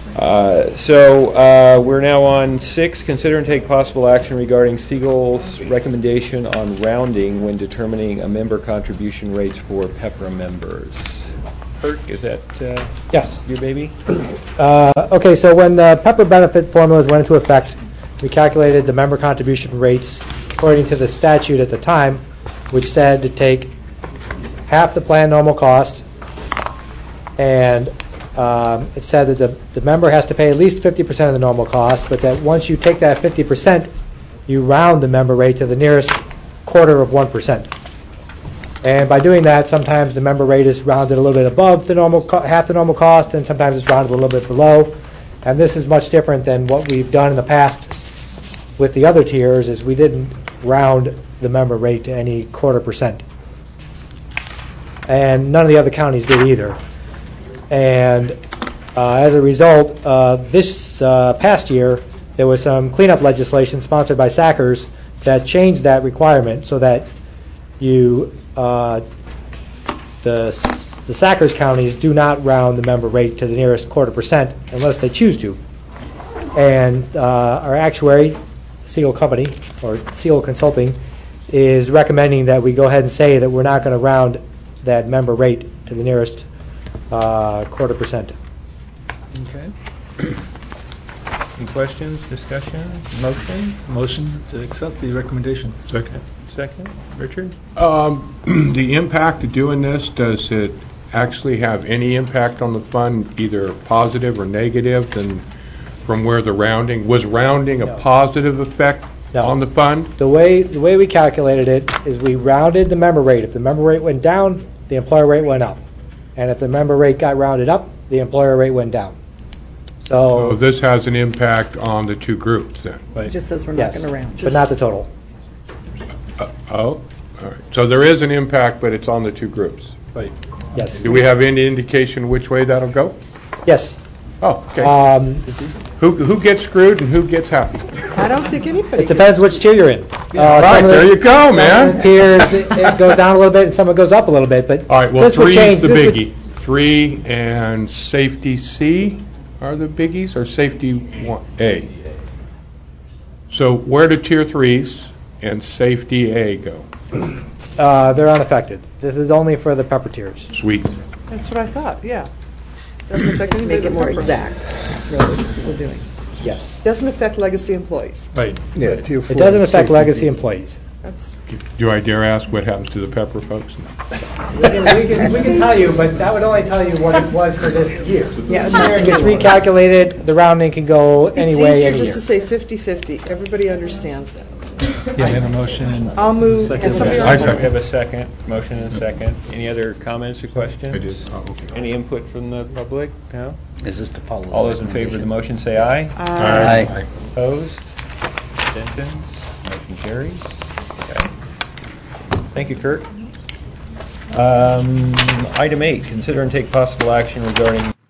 We're now on 6. Consider and take possible action regarding Siegel's recommendation on rounding when determining a member contribution rates for PEPRA members. Kurt, is that Yes. your baby? Okay, so when the PEPRA benefit formulas went into effect, we calculated the member contribution rates according to the statute at the time, which said to take half the plan normal cost, and it said that the member has to pay at least 50% of the normal cost, but that once you take that 50%, you round the member rate to the nearest quarter of 1%. And by doing that, sometimes the member rate is rounded a little bit above the normal half the normal cost, and sometimes it's rounded a little bit below. And this is much different than what we've done in the past with the other tiers, is we didn't round the member rate to any quarter%. And none of the other counties did either. And as a result, this past year, there was some cleanup legislation sponsored by SACRS that changed that requirement so that you, the SACRS counties do not round the member rate to the nearest quarter% unless they choose to. And our actuary, Siegel Company, or Siegel Consulting, is recommending that we go ahead and say that we're not going to round that member rate to the nearest quarter%. Okay. Any questions, discussion, motion? Motion to accept the recommendation. Second. Richard? The impact of doing this, does it actually have any impact on the fund, either positive or negative, than from where the rounding? Was rounding a positive effect on the fund? The way we calculated it is we rounded the member rate. If the member rate went down, the employer rate went up. And if the member rate got rounded up, the employer rate went down. So this has an impact on the two groups then? It just says we're not going to round. But not the total. All right. So there is an impact, but it's on the two groups. Right. Yes. Do we have any indication which way that'll go? Yes. Oh, okay. Who gets screwed and who gets happy? I don't think anybody. It depends which tier you're in. Right, there you go, man. Some tiers, it goes down a little bit, and some it goes up a little bit. But all right, well, this would 3 change. is the biggie. 3 and safety C are the biggies, or safety A? So where do tier 3s and safety A go? They're unaffected. This is only for the PEPRA tiers. Sweet. That's what I thought, yeah. Doesn't affect anybody. Make it more exact, really, that's what we're doing. Yes. Doesn't affect legacy employees. Right. Yeah, tier 4. It doesn't affect legacy employees. That's Do I dare ask what happens to the Pepper folks? We can tell you, but that would only tell you what it was for this year. Yeah, This year it gets recalculated. The rounding can go any way, It's easier any just year. to say 50-50. Everybody understands that. Yeah, we have a motion. And I'll move. Second. And somebody I else- second. We have a second. Motion and a second. Any other comments or questions? I did. Oh, okay. Any input from the public? No? Is this to follow? All those in favor of the motion say aye. Aye. Opposed? Abstentions? Motion carries. Okay. Thank you, Kurt. Item 8, consider and take possible action regarding